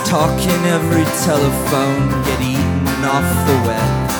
Talking every telephone, get eaten off the web.